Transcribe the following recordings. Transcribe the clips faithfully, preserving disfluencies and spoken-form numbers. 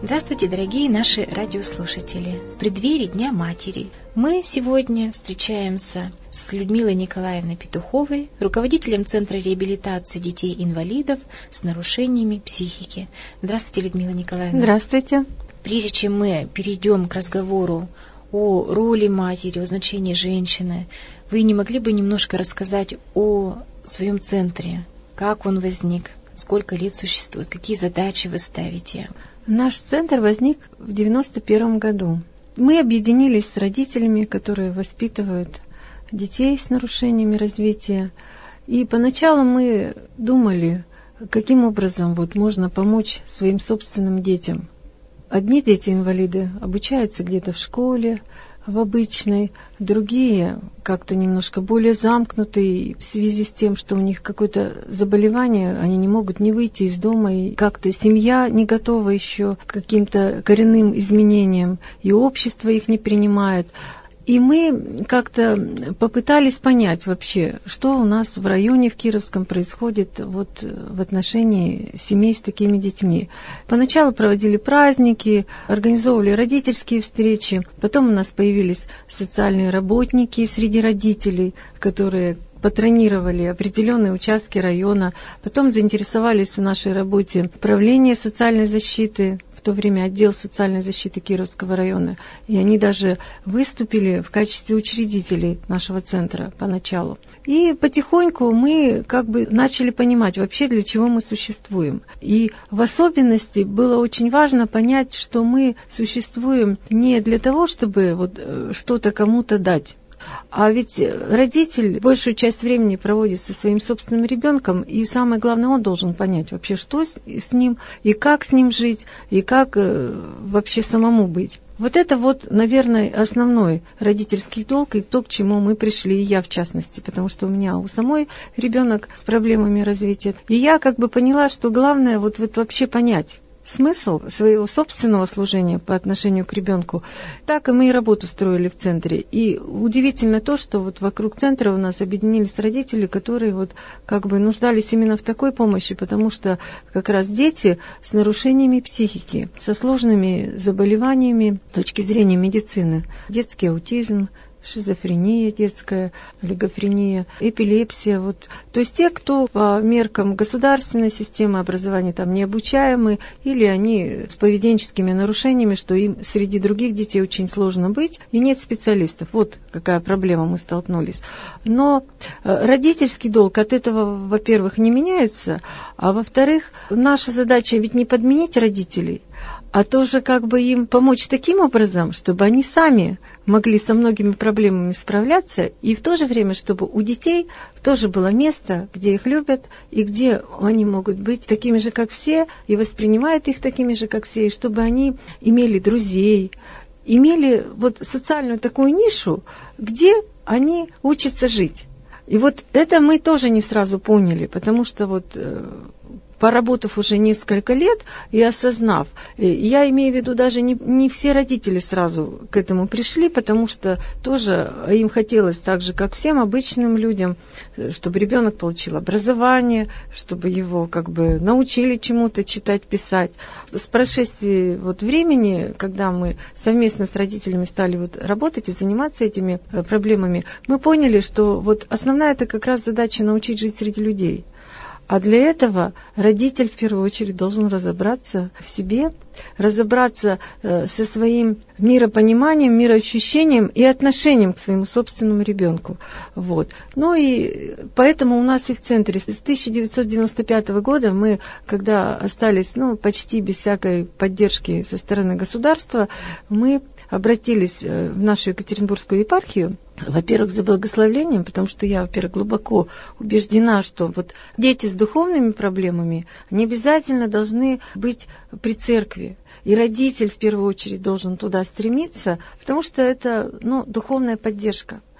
Здравствуйте, дорогие наши радиослушатели! В преддверии Дня Матери мы сегодня встречаемся с Людмилой Николаевной Петуховой, руководителем Центра реабилитации детей-инвалидов с нарушениями психики. Здравствуйте, Людмила Николаевна! Здравствуйте! Прежде чем мы перейдем к разговору о роли матери, о значении женщины, вы не могли бы немножко рассказать о своем центре? Как он возник? Сколько лет существует? Какие задачи вы ставите? Наш центр возник в девяносто первом году. Мы объединились с родителями, которые воспитывают детей с нарушениями развития. И поначалу мы думали, каким образом вот можно помочь своим собственным детям. Одни дети-инвалиды обучаются где-то в школе, в обычной, другие как-то немножко более замкнутые в связи с тем, что у них какое-то заболевание, они не могут не выйти из дома, и как-то семья не готова еще к каким-то коренным изменениям, и общество их не принимает. И мы как-то попытались понять вообще, что у нас в районе в Кировском происходит вот в отношении семей с такими детьми. Поначалу проводили праздники, организовывали родительские встречи, потом у нас появились социальные работники среди родителей, которые патронировали определенные участки района, потом заинтересовались в нашей работе управление социальной защиты, в то время отдел социальной защиты Кировского района, и они даже выступили в качестве учредителей нашего центра поначалу. И потихоньку мы как бы начали понимать вообще, для чего мы существуем. И в особенности было очень важно понять, что мы существуем не для того, чтобы вот что-то кому-то дать. А ведь родитель большую часть времени проводит со своим собственным ребенком, и самое главное, он должен понять вообще, что с, с ним, и как с ним жить, и как э, вообще самому быть. Вот это вот, наверное, основной родительский долг, и то, к чему мы пришли, и я в частности, потому что у меня у самой ребенок с проблемами развития. И я как бы поняла, что главное вот, вот вообще понять смысл своего собственного служения по отношению к ребенку. Так и мы и работу строили в центре. И удивительно то, что вот вокруг центра у нас объединились родители, которые вот как бы нуждались именно в такой помощи, потому что как раз дети с нарушениями психики, со сложными заболеваниями с точки зрения медицины, детский аутизм, шизофрения детская, олигофрения, эпилепсия. Вот. То есть те, кто по меркам государственной системы образования там необучаемы, или они с поведенческими нарушениями, что им среди других детей очень сложно быть, и нет специалистов. Вот какая проблема мы столкнулись. Но родительский долг от этого, во-первых, не меняется, а во-вторых, наша задача ведь не подменить родителей, а тоже как бы им помочь таким образом, чтобы они сами могли со многими проблемами справляться, и в то же время, чтобы у детей тоже было место, где их любят, и где они могут быть такими же, как все, и воспринимают их такими же, как все, и чтобы они имели друзей, имели вот социальную такую нишу, где они учатся жить. И вот это мы тоже не сразу поняли, потому что вот поработав уже несколько лет и осознав, я имею в виду, даже не, не все родители сразу к этому пришли, потому что тоже им хотелось так же, как всем обычным людям, чтобы ребенок получил образование, чтобы его как бы научили чему-то читать, писать. С прошествием вот времени, когда мы совместно с родителями стали вот работать и заниматься этими проблемами, мы поняли, что вот основная это как раз задача научить жить среди людей. А для этого родитель в первую очередь должен разобраться в себе, разобраться э, со своим миропониманием, мироощущением и отношением к своему собственному ребенку. Вот. Ну и поэтому у нас и в центре с тысяча девятьсот девяносто пятого года мы, когда остались ну, почти без всякой поддержки со стороны государства, мы обратились в нашу Екатеринбургскую епархию, во-первых, за благословением, потому что я, во-первых, глубоко убеждена, что вот дети с духовными проблемами, они обязательно должны быть при церкви. И родитель, в первую очередь, должен туда стремиться, потому что это ну, духовная поддержка.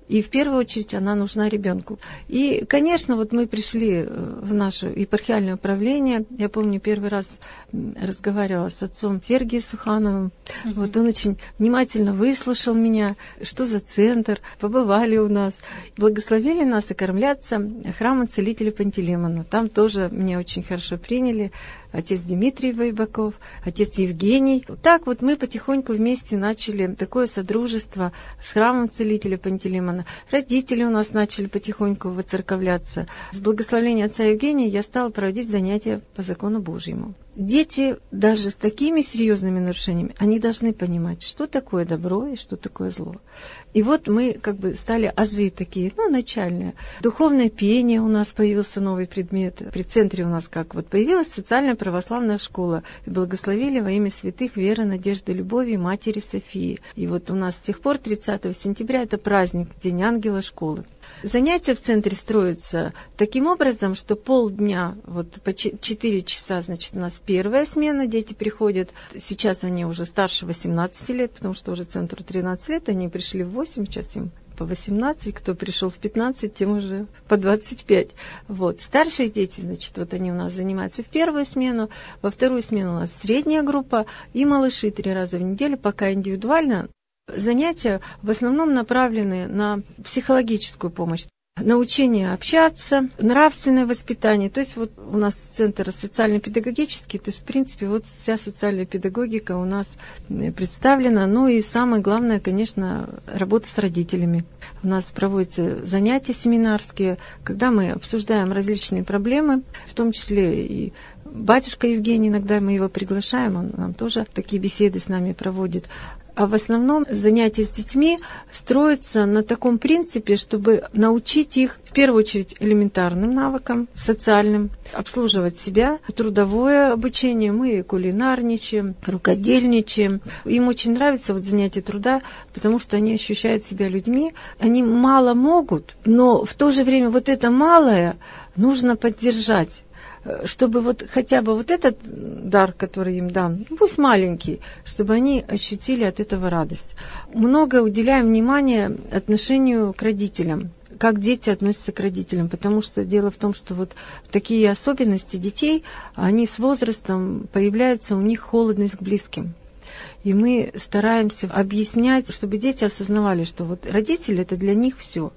И в первую очередь она нужна ребенку. И, конечно, вот мы пришли в наше епархиальное управление. Я помню, первый раз разговаривала с отцом Сергием Сухановым. Mm-hmm. Вот он очень внимательно выслушал меня, что за центр, побывали у нас, благословили нас окормляться храмом целителя Пантелеймона. Там тоже меня очень хорошо приняли. Отец Дмитрий Вайбаков, отец Евгений. Так вот мы потихоньку вместе начали такое содружество с храмом целителя Пантелеймона. Родители у нас начали потихоньку воцерковляться. С благословения отца Евгения я стала проводить занятия по закону Божьему. Дети даже с такими серьезными нарушениями, они должны понимать, что такое добро и что такое зло. И вот мы как бы стали азы такие, ну, начальные. Духовное пение у нас появился новый предмет. При центре у нас как вот появилась социальная православная школа. И благословили во имя святых Веры, Надежды, Любови, Матери Софии. И вот у нас с тех пор тридцатого сентября это праздник, День ангела школы. Занятия в центре строятся таким образом, что полдня, вот по четыре часа, значит, у нас первая смена, дети приходят, сейчас они уже старше восемнадцати лет, потому что уже центру тринадцать лет, они пришли в восемь, сейчас им по восемнадцать, кто пришел в пятнадцать, тем уже по двадцать пять. Вот. Старшие дети, значит, вот они у нас занимаются в первую смену, во вторую смену у нас средняя группа и малыши три раза в неделю, пока индивидуально. Занятия в основном направлены на психологическую помощь, научение общаться, нравственное воспитание. То есть вот у нас центр социально-педагогический, то есть в принципе вот вся социальная педагогика у нас представлена. Ну и самое главное, конечно, работа с родителями. У нас проводятся занятия семинарские, когда мы обсуждаем различные проблемы, в том числе и батюшка Евгений, иногда мы его приглашаем, он нам тоже такие беседы с нами проводит. А в основном занятия с детьми строятся на таком принципе, чтобы научить их, в первую очередь, элементарным навыкам, социальным, обслуживать себя, трудовое обучение, мы кулинарничаем, рукодельничаем. Им очень нравится вот занятие труда, потому что они ощущают себя людьми. Они мало могут, но в то же время вот это малое нужно поддержать, чтобы вот хотя бы вот этот дар, который им дан, пусть маленький, чтобы они ощутили от этого радость. Много уделяем внимания отношению к родителям, как дети относятся к родителям, потому что дело в том, что вот такие особенности детей, они с возрастом появляется у них холодность к близким. И мы стараемся объяснять, чтобы дети осознавали, что вот родители – это для них все.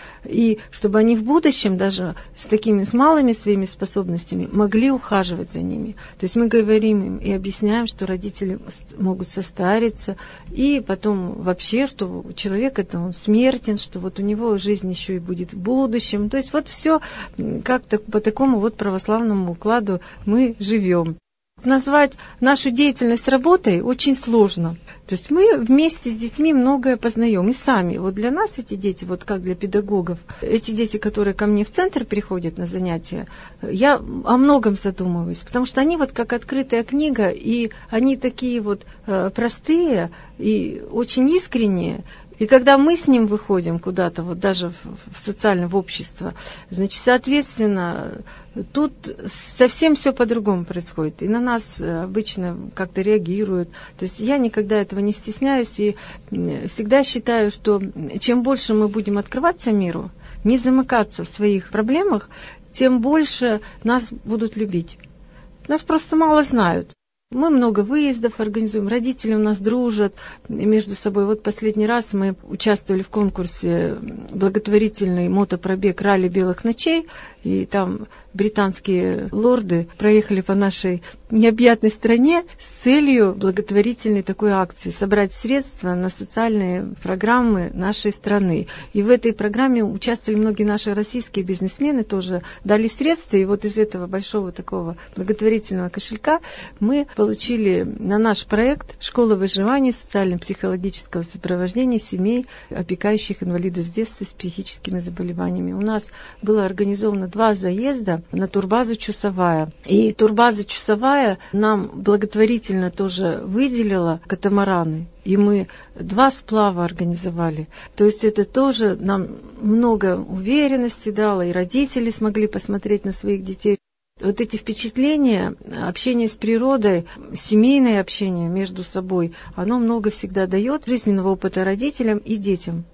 И чтобы они в будущем даже с такими, с малыми своими способностями могли ухаживать за ними. То есть мы говорим им и объясняем, что родители могут состариться, и потом вообще, что человек это он смертен, что вот у него жизнь еще и будет в будущем. То есть вот все как-то по такому вот православному укладу мы живем. Назвать нашу деятельность работой очень сложно. То есть мы вместе с детьми многое познаем и сами. Вот для нас эти дети, вот как для педагогов, эти дети, которые ко мне в центр приходят на занятия, я о многом задумываюсь, потому что они вот как открытая книга, и они такие вот простые и очень искренние. И когда мы с ним выходим куда-то, вот даже в, в социальное в общество, значит, соответственно, тут совсем все по-другому происходит. И на нас обычно как-то реагируют. То есть я никогда этого не стесняюсь и всегда считаю, что чем больше мы будем открываться миру, не замыкаться в своих проблемах, тем больше нас будут любить. Нас просто мало знают. Мы много выездов организуем, родители у нас дружат между собой. Вот последний раз мы участвовали в конкурсе благотворительный мотопробег «Ралли белых ночей», и там британские лорды проехали по нашей необъятной стране с целью благотворительной такой акции – собрать средства на социальные программы нашей страны. И в этой программе участвовали многие наши российские бизнесмены, тоже дали средства, и вот из этого большого такого благотворительного кошелька мы получили на наш проект «Школа выживания социально-психологического сопровождения семей, опекающих инвалидов с детства с психическими заболеваниями». У нас было организовано два заезда на турбазу «Чусовая». И турбаза «Чусовая» нам благотворительно тоже выделила катамараны. И мы два сплава организовали. То есть это тоже нам много уверенности дало, и родители смогли посмотреть на своих детей. Вот эти впечатления, общение с природой, семейное общение между собой, оно много всегда дает жизненного опыта родителям и детям.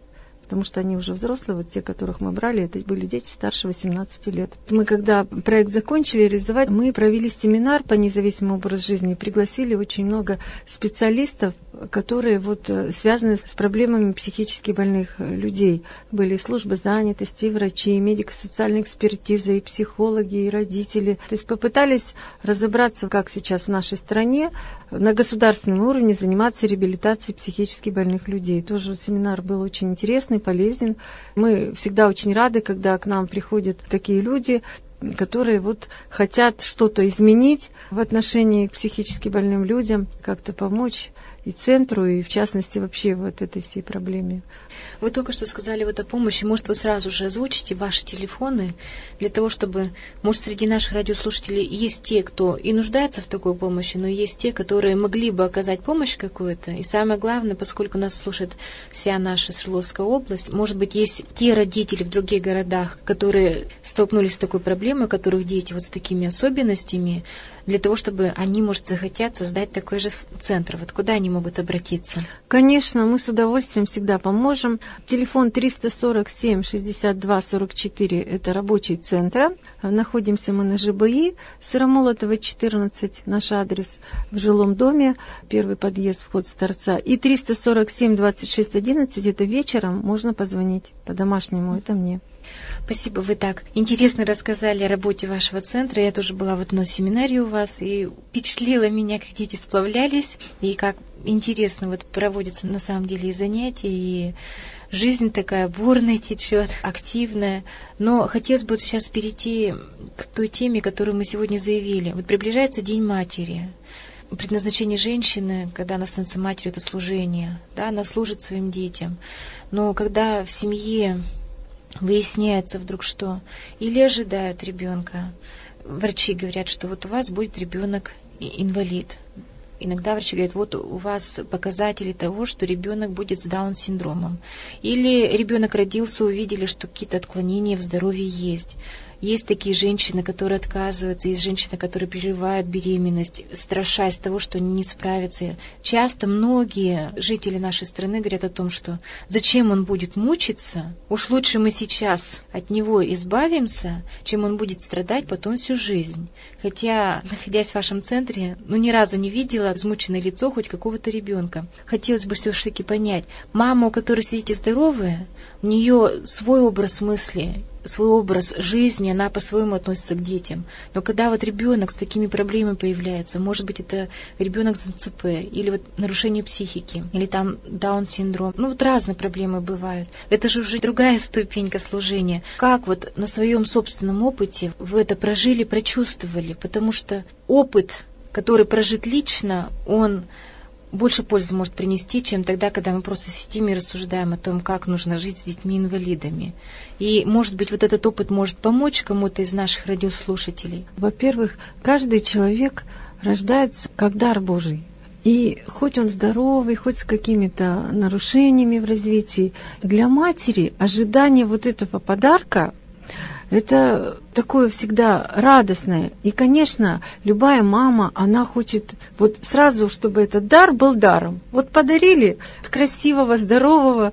потому что они уже взрослые, вот те, которых мы брали, это были дети старше восемнадцати лет. Мы, когда проект закончили реализовать, мы провели семинар по независимому образу жизни, пригласили очень много специалистов, которые вот связаны с проблемами психически больных людей. Были службы занятости, и врачи, и медико-социальная экспертиза, и психологи, и родители. То есть попытались разобраться, как сейчас в нашей стране на государственном уровне заниматься реабилитацией психически больных людей. Тоже семинар был очень интересный, полезен. Мы всегда очень рады, когда к нам приходят такие люди, которые вот хотят что-то изменить в отношении к психически больным людям, как-то помочь и центру, и в частности вообще вот этой всей проблеме. Вы только что сказали вот о помощи. Может, вы сразу же озвучите ваши телефоны для того, чтобы, может, среди наших радиослушателей есть те, кто и нуждается в такой помощи, но есть те, которые могли бы оказать помощь какую-то. И самое главное, поскольку нас слушает вся наша Свердловская область, может быть, есть те родители в других городах, которые столкнулись с такой проблемой, у которых дети вот с такими особенностями, для того, чтобы они, может, захотят создать такой же центр. Вот куда они могут обратиться? Конечно, мы с удовольствием всегда поможем. Телефон триста сорок семь шестьдесят два сорок четыре – это рабочий центр. Находимся мы на ЖБИ, Сыромолотова, четырнадцать, наш адрес в жилом доме, первый подъезд, вход с торца. И триста сорок семь двадцать шесть одиннадцать – это вечером, можно позвонить по-домашнему, это мне. Спасибо, вы так интересно рассказали о работе вашего центра. Я тоже была вот на семинаре у вас, и впечатлило меня, как дети сплавлялись, и как интересно вот проводятся на самом деле и занятия, и жизнь такая бурная течет, активная. Но хотелось бы вот сейчас перейти к той теме, которую мы сегодня заявили. Вот приближается День матери. Предназначение женщины, когда она становится матерью, это служение. Да, она служит своим детям. Но когда в семье выясняется вдруг, что или ожидают ребенка, врачи говорят, что вот у вас будет ребенок инвалид. Иногда врачи говорят, вот у вас показатели того, что ребенок будет с Даун-синдромом. Или ребенок родился, увидели, что какие-то отклонения в здоровье есть. Есть такие женщины, которые отказываются, есть женщины, которые переживают беременность, страшась того, что они не справятся. Часто многие жители нашей страны говорят о том, что зачем он будет мучиться, уж лучше мы сейчас от него избавимся, чем он будет страдать потом всю жизнь. Хотя, находясь в вашем центре, ну ни разу не видела измученное лицо хоть какого-то ребенка. Хотелось бы все-таки понять, мама, у которой сидите здоровая, у нее свой образ мысли, свой образ жизни, она по-своему относится к детям. Но когда вот ребенок с такими проблемами появляется, может быть, это ребенок с ЦП, или вот нарушение психики, или там Даун-синдром, ну вот разные проблемы бывают. Это же уже другая ступенька служения. Как вот на своем собственном опыте вы это прожили, прочувствовали? Потому что опыт, который прожит лично, он больше пользы может принести, чем тогда, когда мы просто сидим и рассуждаем о том, как нужно жить с детьми-инвалидами. И, может быть, вот этот опыт может помочь кому-то из наших радиослушателей. Во-первых, каждый человек рождается как дар Божий. И хоть он здоровый, хоть с какими-то нарушениями в развитии, для матери ожидание вот этого подарка — это такое всегда радостное. И, конечно, любая мама, она хочет вот сразу, чтобы этот дар был даром. Вот подарили красивого, здорового,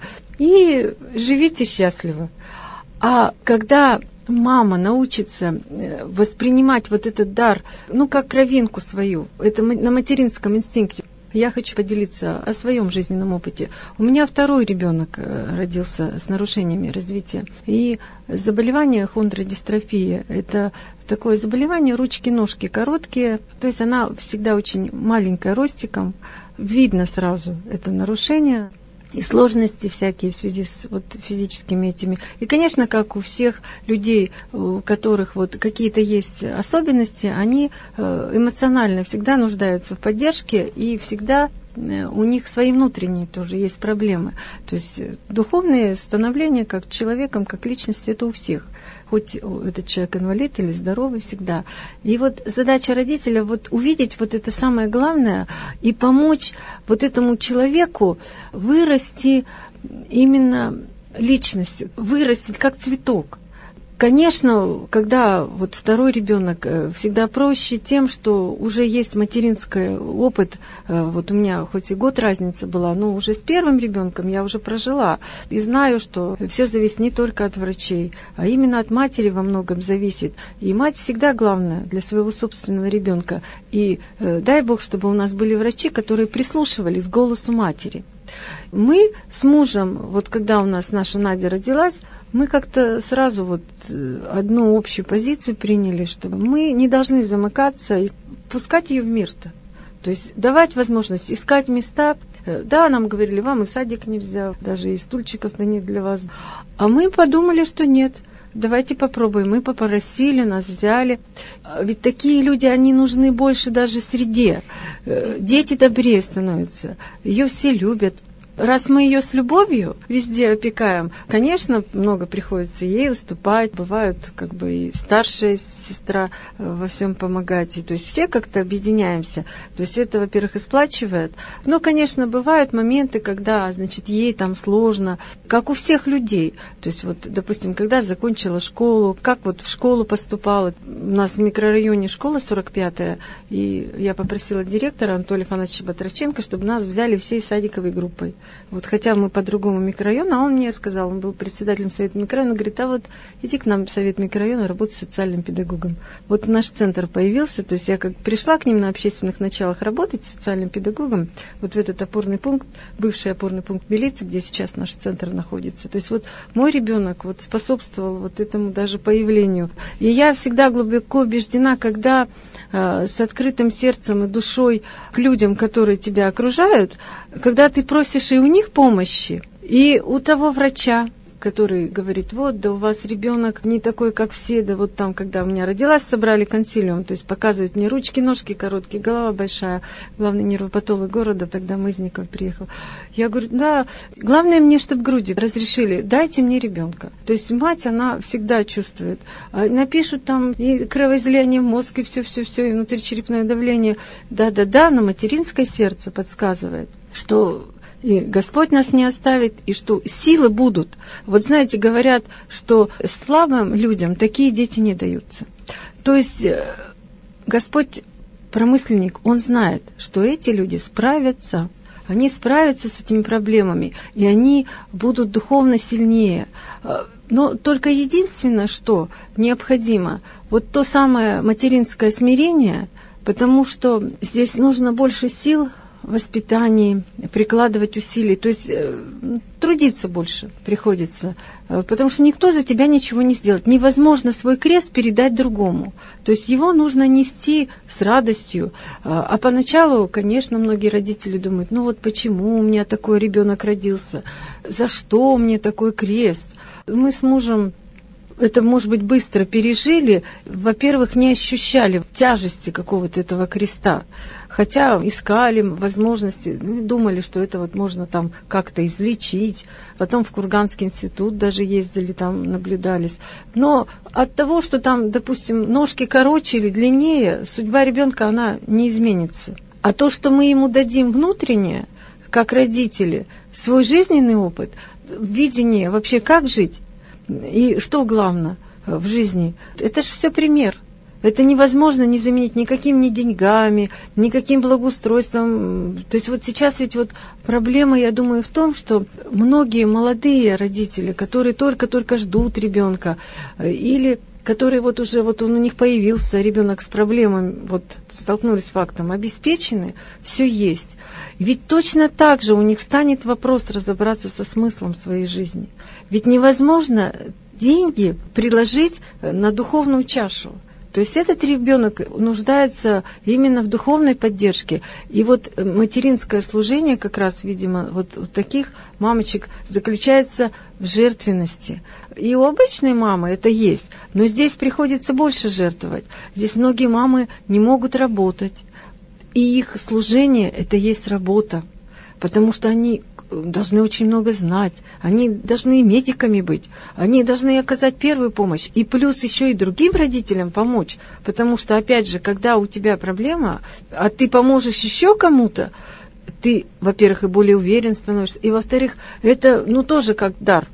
и живите счастливо. А когда мама научится воспринимать вот этот дар, ну, как кровинку свою, это на материнском инстинкте. Я хочу поделиться о своем жизненном опыте. У меня второй ребенок родился с нарушениями развития. И заболевание хондродистрофия – это такое заболевание, ручки-ножки короткие. То есть она всегда очень маленькая ростиком. Видно сразу это нарушение. И сложности всякие в связи с вот физическими этими. И, конечно, как у всех людей, у которых вот какие-то есть особенности, они эмоционально всегда нуждаются в поддержке, и всегда у них свои внутренние тоже есть проблемы. То есть духовное становление как человеком, как личности, это у всех. Хоть этот человек инвалид или здоровый всегда. И вот задача родителя вот увидеть вот это самое главное и помочь вот этому человеку вырасти именно личностью, вырастить как цветок. Конечно, когда вот второй ребенок, всегда проще тем, что уже есть материнский опыт. Вот у меня хоть и год разница была, но уже с первым ребенком я уже прожила. И знаю, что все зависит не только от врачей, а именно от матери во многом зависит. И мать всегда главная для своего собственного ребенка. И дай Бог, чтобы у нас были врачи, которые прислушивались к голосу матери. Мы с мужем, вот когда у нас наша Надя родилась, мы как-то сразу вот одну общую позицию приняли, что мы не должны замыкаться и пускать ее в мир-то. То есть давать возможность искать места. Да, нам говорили, вам и садик нельзя, даже и стульчиков-то нет для вас. А мы подумали, что нет. Давайте попробуем. Мы попросили, нас взяли. Ведь такие люди, они нужны больше даже среде. Дети добрее становятся. Ее все любят. Раз мы ее с любовью везде опекаем, конечно, много приходится ей уступать. Бывают как бы и старшая сестра во всем помогать. И, то есть все как-то объединяемся. То есть это, во-первых, и сплачивает. Но, конечно, бывают моменты, когда, значит, ей там сложно, как у всех людей. То есть вот, допустим, когда закончила школу, как вот в школу поступала. У нас в микрорайоне школа сорок пятая, и я попросила директора Анатолия Фанасовича Батраченко, чтобы нас взяли всей садиковой группой. Вот, хотя мы по другому микрорайону, а он мне сказал, он был председателем совета микрорайона, он говорит, а вот иди к нам в совет микрорайона работать социальным педагогом. Вот наш центр появился, то есть я как пришла к ним на общественных началах работать социальным педагогом, вот в этот опорный пункт, бывший опорный пункт милиции, где сейчас наш центр находится. То есть вот мой ребенок вот способствовал вот этому даже появлению. И я всегда глубоко убеждена, когда э, с открытым сердцем и душой к людям, которые тебя окружают, когда ты просишь и у них помощи, и у того врача, который говорит, вот, да у вас ребенок не такой, как все, да вот там, когда у меня родилась, собрали консилиум, то есть показывают мне ручки, ножки короткие, голова большая, главный нервопатолог города, тогда Мызников приехал. Я говорю, да, главное мне, чтобы груди разрешили, дайте мне ребенка. То есть мать, она всегда чувствует. Напишут там и кровоизлияние в мозг, и все-все-все, и внутричерепное давление. Да-да-да, но материнское сердце подсказывает, что и Господь нас не оставит, и что силы будут. Вот знаете, говорят, что слабым людям такие дети не даются. То есть Господь промысленник, Он знает, что эти люди справятся, они справятся с этими проблемами, и они будут духовно сильнее. Но только единственное, что необходимо, вот то самое материнское смирение, потому что здесь нужно больше сил, воспитании, прикладывать усилий, то есть э, трудиться больше приходится, э, потому что никто за тебя ничего не сделает. Невозможно свой крест передать другому. То есть его нужно нести с радостью. А, а поначалу, конечно, многие родители думают, ну вот почему у меня такой ребенок родился, за что мне такой крест? Мы с мужем это, может быть, быстро пережили. Во-первых, не ощущали тяжести какого-то этого креста. Хотя искали возможности, думали, что это вот можно там как-то излечить. Потом в Курганский институт даже ездили, там наблюдались. Но от того, что там, допустим, ножки короче или длиннее, судьба ребенка, она не изменится. А то, что мы ему дадим внутреннее, как родители, свой жизненный опыт, видение вообще, как жить, и что главное в жизни, это же все пример. Это невозможно не заменить никаким ни деньгами, никаким благоустройством. То есть вот сейчас ведь вот проблема, я думаю, в том, что многие молодые родители, которые только-только ждут ребенка, или которые вот уже вот он у них появился, ребенок с проблемами, вот столкнулись с фактом, обеспечены, все есть. Ведь точно так же у них станет вопрос разобраться со смыслом своей жизни. Ведь невозможно деньги приложить на духовную чашу. То есть этот ребенок нуждается именно в духовной поддержке. И вот материнское служение как раз, видимо, вот у таких мамочек заключается в жертвенности. И у обычной мамы это есть, но здесь приходится больше жертвовать. Здесь многие мамы не могут работать. И их служение – это есть работа, потому что они должны очень много знать, они должны медиками быть, они должны оказать первую помощь, и плюс еще и другим родителям помочь, потому что, опять же, когда у тебя проблема, а ты поможешь еще кому-то, ты, во-первых, и более уверен становишься, и, во-вторых, это, ну, тоже как дар.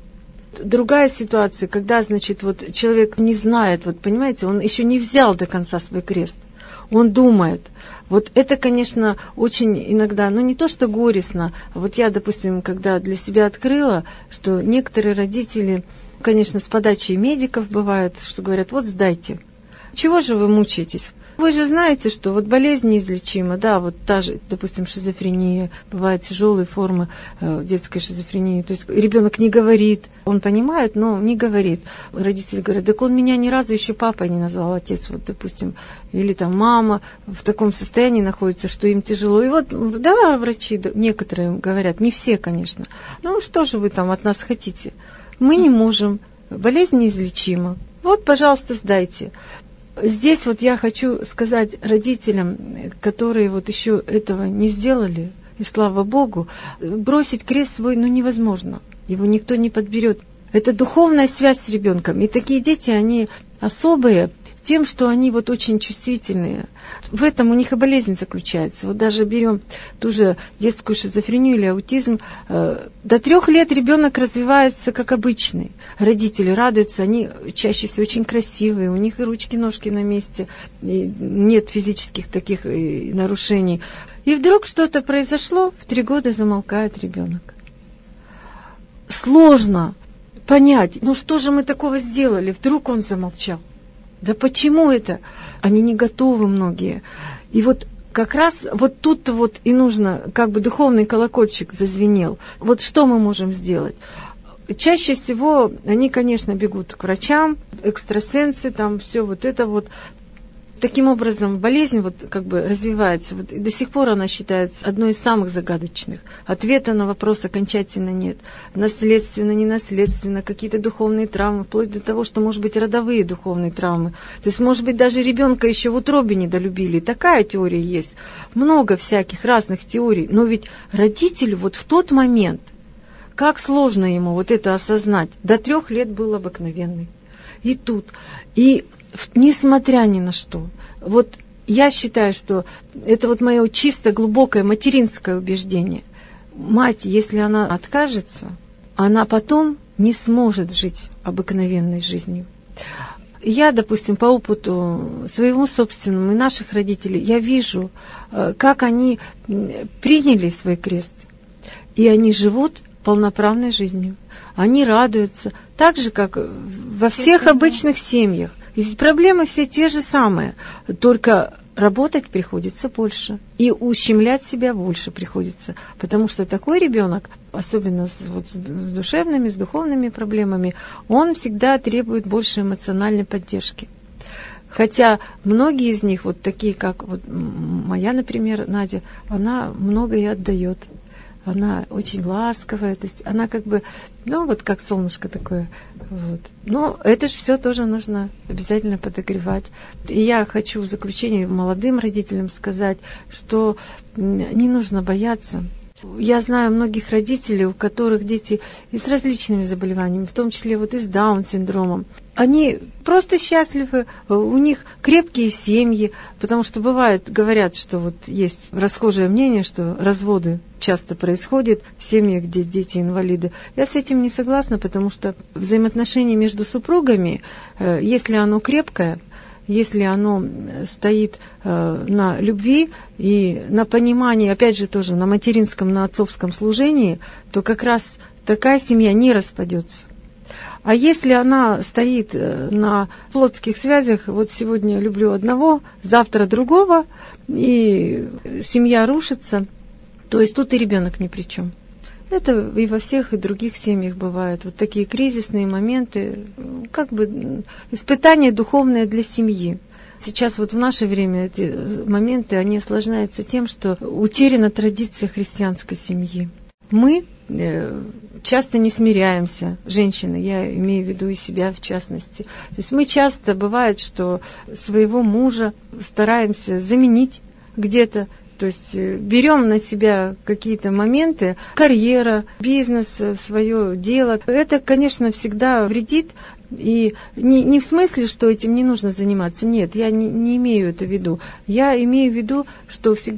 Другая ситуация, когда, значит, вот человек не знает, вот понимаете, он еще не взял до конца свой крест. Он думает. Вот это, конечно, очень иногда, ну не то что горестно, а вот я, допустим, когда для себя открыла, что некоторые родители, конечно, с подачей медиков бывает, что говорят, вот сдайте. Чего же вы мучаетесь? Вы же знаете, что вот болезнь неизлечима, да, вот та же, допустим, шизофрения, бывают тяжелые формы э, детской шизофрении, то есть ребенок не говорит, он понимает, но не говорит. Родители говорят, так он меня ни разу еще папой не назвал, отец, вот, допустим, или там мама в таком состоянии находится, что им тяжело. И вот, да, врачи, некоторые говорят, не все, конечно, ну что же вы там от нас хотите? Мы не можем, болезнь неизлечима, вот, пожалуйста, сдайте. Здесь вот я хочу сказать родителям, которые вот еще этого не сделали, и слава Богу, бросить крест свой, ну, невозможно. Его никто не подберет. Это духовная связь с ребенком. И такие дети, они особые тем, что они вот очень чувствительные. В этом у них и болезнь заключается. Вот даже берем ту же детскую шизофрению или аутизм. До трех лет ребенок развивается как обычный. Родители радуются, они чаще всего очень красивые, у них и ручки, ножки на месте, и нет физических таких нарушений. И вдруг что-то произошло, в три года замолкает ребенок. Сложно понять, ну что же мы такого сделали, вдруг он замолчал. Да почему это? Они не готовы многие. И вот как раз вот тут-то вот и нужно, как бы духовный колокольчик зазвенел. Вот что мы можем сделать? Чаще всего они, конечно, бегут к врачам, экстрасенсы, там все вот это вот. Таким образом, болезнь вот как бы развивается. Вот, и до сих пор она считается одной из самых загадочных. Ответа на вопрос окончательно нет. Наследственно, ненаследственно, какие-то духовные травмы, вплоть до того, что, может быть, родовые духовные травмы. То есть, может быть, даже ребенка еще в утробе недолюбили. Такая теория есть. Много всяких разных теорий. Но ведь родителю вот в тот момент, как сложно ему вот это осознать. До трех лет был обыкновенный. И тут. И несмотря ни на что. Вот я считаю, что это вот мое чисто глубокое материнское убеждение. Мать, если она откажется, она потом не сможет жить обыкновенной жизнью. Я, допустим, по опыту своему собственному и наших родителей, я вижу, как они приняли свой крест, и они живут полноправной жизнью. Они радуются, так же, как во всех обычных семьях. И проблемы все те же самые, только работать приходится больше. И ущемлять себя больше приходится. Потому что такой ребенок, особенно с, вот, с душевными, с духовными проблемами, он всегда требует больше эмоциональной поддержки. Хотя многие из них, вот такие, как вот моя, например, Надя, она многое отдает. Она очень ласковая, то есть она как бы, ну вот как солнышко такое. Вот. Но это же все тоже нужно обязательно подогревать. И я хочу в заключение молодым родителям сказать, что не нужно бояться. Я знаю многих родителей, у которых дети и с различными заболеваниями, в том числе вот и с Даун-синдромом. Они просто счастливы, у них крепкие семьи, потому что бывает, говорят, что вот есть расхожее мнение, что разводы часто происходят в семьях, где дети инвалиды. Я с этим не согласна, потому что взаимоотношения между супругами, если оно крепкое, если оно стоит э, на любви и на понимании, опять же тоже на материнском, на отцовском служении, то как раз такая семья не распадется. А если она стоит на плотских связях, вот сегодня люблю одного, завтра другого, и семья рушится, то есть тут и ребенок ни при чем. Это и во всех и других семьях бывает. Вот такие кризисные моменты, как бы испытания духовные для семьи. Сейчас вот в наше время эти моменты, они осложняются тем, что утеряна традиция христианской семьи. Мы часто не смиряемся, женщины, я имею в виду и себя в частности. То есть мы часто, бывает, что своего мужа стараемся заменить где-то. То есть берем на себя какие-то моменты, карьера, бизнес, свое дело. Это, конечно, всегда вредит. И не, не в смысле, что этим не нужно заниматься. Нет, я не, не имею это в виду. Я имею в виду, что всегда